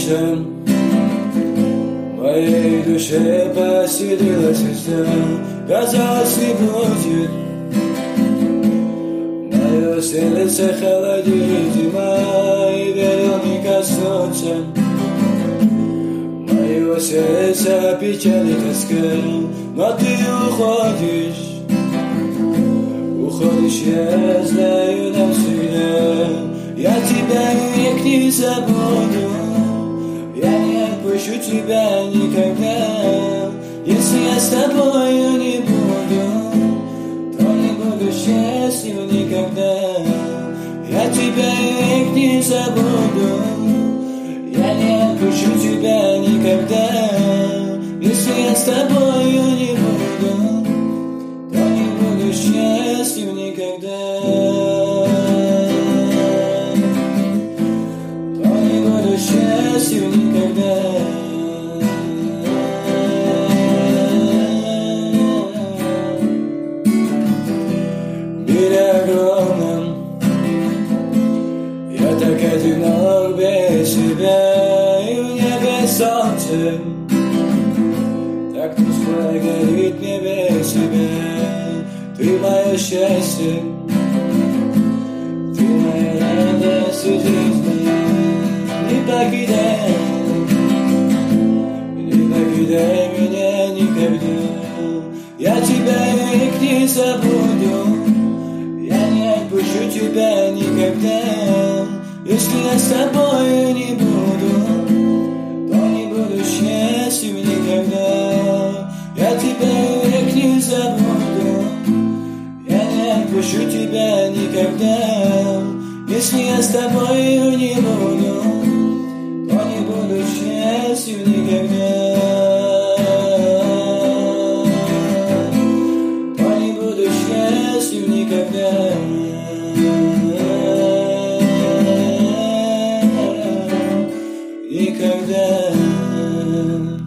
солнце в моей душе поселилась звезда. Казалось, не будет мое сердце холодит зима, и верил не коснуться моего сердца печаль и тоска. Но ты уходишь, я знаю навсегда. Я тебя век не забуду, я не отпущу тебя никогда. Если я с тобою не буду, то не буду счастлив никогда. Я тебя век не забуду, я не отпущу тебя никогда. Если я с тобою не буду, то не буду счастлив никогда. Счастью никогда. В мире огромном я так одинок без тебя, и в небе солнце так тускло горит мне без тебя. Ты мое счастье, ты моя радость и жизнь. Не покидай меня никогда. Я тебя век не забуду, я не отпущу тебя никогда. Если я с тобою не буду, то не буду счастлив никогда. Я тебя век не забуду, я не отпущу тебя никогда. Если я с тобою не буду, то не буду счастлив никогда.